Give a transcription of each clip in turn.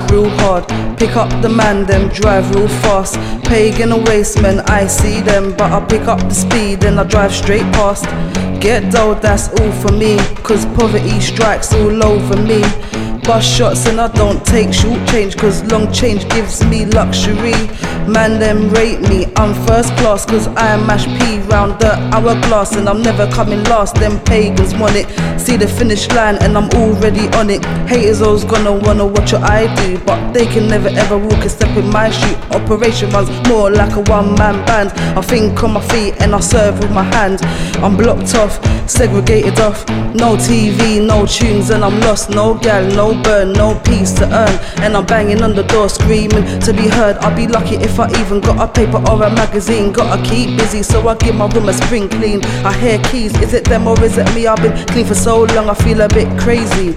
real hard. Pick up the man, them drive real fast. Pagan and waste men, I see them, but I pick up the speed and I drive straight past. Get dough, that's all for me, cause poverty strikes all over me. Bust shots and I don't take short change, cause long change gives me luxury. Man them rate me, I'm first class, cause I mash P round the hourglass. And I'm never coming last, them pagans want it. See the finish line and I'm already on it. Haters always gonna wanna watch what I do, but they can never ever walk a step in my shoe. Operation runs more like a one-man band. I think on my feet and I serve with my hand. I'm blocked off, segregated off. No TV, no tunes and I'm lost. No gal, no burn, no peace to earn. And I'm banging on the door screaming to be heard. I'll be lucky if I even got a paper or a magazine. Gotta keep busy so I give my room a spring clean. I hear keys, is it them or is it me? I've been clean for so long I feel a bit crazy.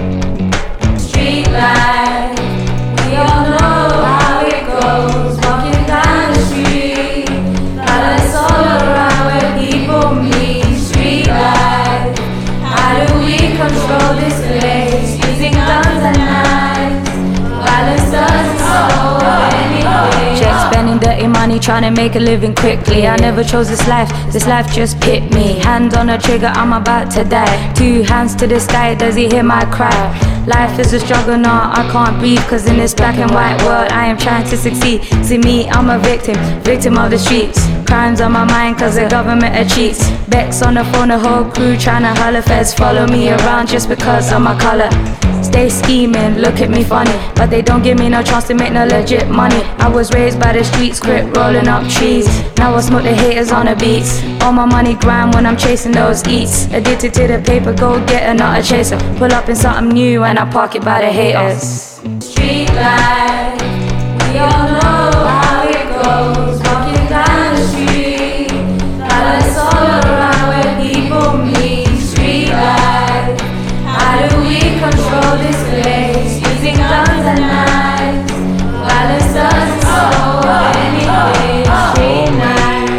Street life, we all know how it goes. Walking down the street, balance all around where people meet. Street life, how do we control this place? Using guns and knives, violence doesn't solve anything. Check spending dirty money, trying to make a living quickly. I never chose this life just picked me. Hand on the trigger, I'm about to die. 2 hands to the sky, does he hear my cry? Life is a struggle now, I can't breathe, cause in this black and white world I am trying to succeed. See me, I'm a victim of the streets. Crimes on my mind cause the government are cheats. Bex on the phone, the whole crew trying to holler. Feds follow me around just because of my colour. Stay scheming, look at me funny, but they don't give me no chance to make no legit money. I was raised by the street script, rolling up trees. Now I smoke the haters on the beats. All my money grind when I'm chasing those eats. Addicted to the paper, go getter, not a chaser. Pull up in something new and I park it by the haters. Street life, we all know how it goes. Walking down the street, balance all around where people meet. Street life, how do we control this place? Using guns and knives, violence doesn't solve anything. Street life.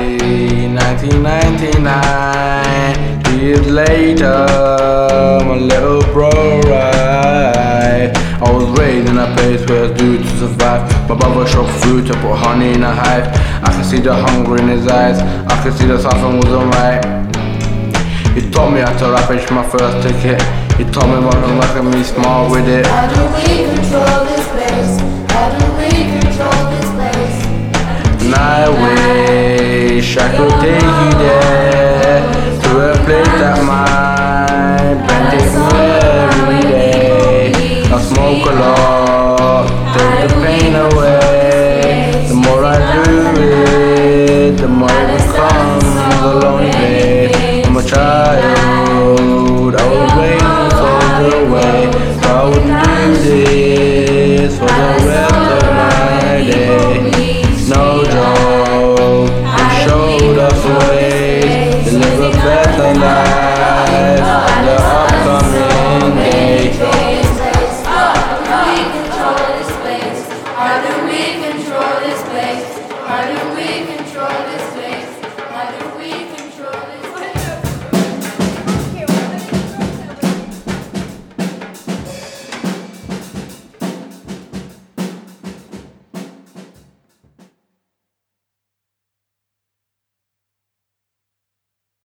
1999, 2 years later, my little bro right. I was raised in a place where it's due to survive. My brother showed food to put honey in a hive. I can see the hunger in his eyes, I can see that something wasn't right. He taught me how to rap, it's my first ticket. He told me what I'm making me smart with it. How do we control this place? How do we control this place? And I wish I could take you there, to a place that my brain takes me every day. I smoke a lot, take the pain away. The more I do it, the more it becomes a lonely day. I'm a child, I was waiting for the way, so I would do this for the rest of my day. No joke, they showed us ways to live a better life on the upcoming day. How do we control this place? How do we control this place? How do we control this place?